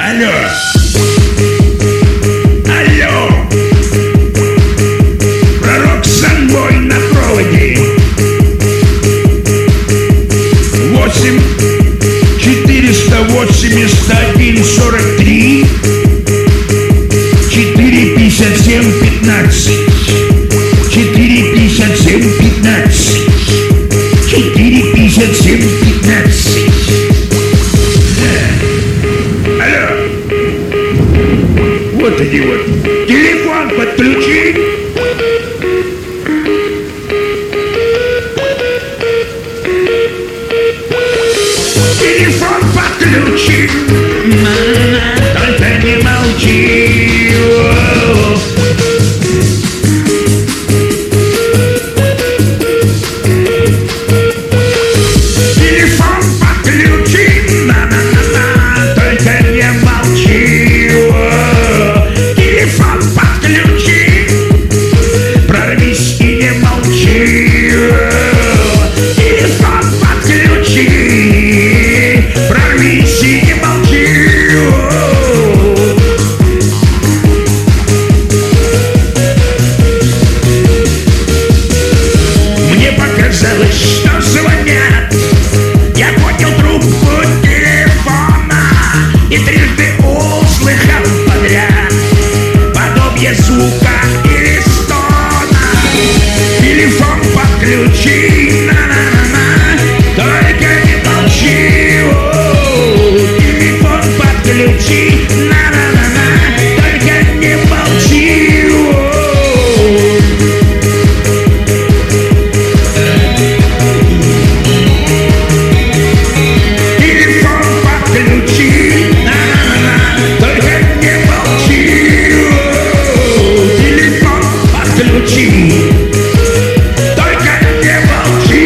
Алло! Алло! Пророк Санбой на проводе. 8-481-43 4-57-15 4-57-15 4-57-15. Алло! Вот они вот. Телефон подключи. Телефон подключи. Только не молчи. Телефон подключи. Только не молчи. Телефон подключи. Прорвись и не молчи. Телефон подключи. Прорвись и не молчи. Мне показалось, что звонят. Я поднял трубку телефона и трижды услыхал подряд подобие звука или стона. Телефон подключи. На-на-на-на. Только не молчи. Телефон подключи. На-на-на-на. Только не молчи. Телефон подключи. На-на-на. Только не молчи. Телефон подключи. Только не молчи.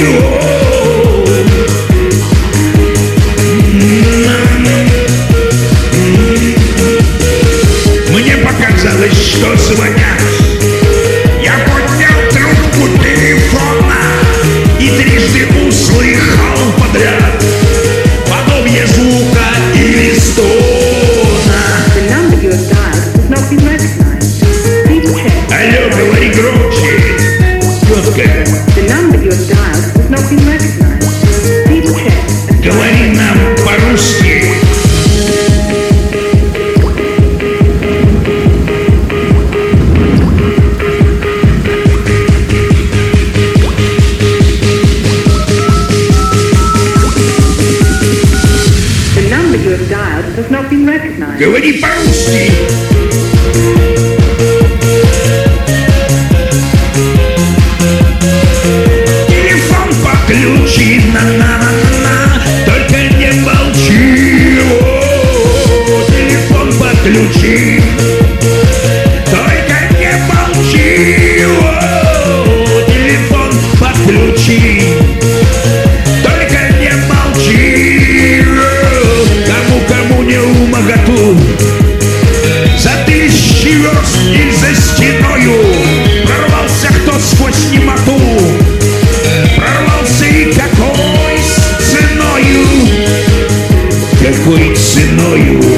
Мне показалось, что звонят. Я поднял трубку телефона и трижды услыхал подряд подобие звука или стона. The number you have dialed has not been recognized. Please check. Алло, говори громче. Четко. The number you have dialed has not been recognized. Please check. Говори нам по-русски. The number you have dialed has not been recognized. Говори по-русски. Телефон подключи. На-на-на-на. Только не молчи. Телефон подключи. Только не молчи. Телефон подключи. Только не молчи. Кому не умоготу. За 1000 верст и за стеною прорвался кто сквозь немоту. Прорвался и какой ценою. Какой ценою.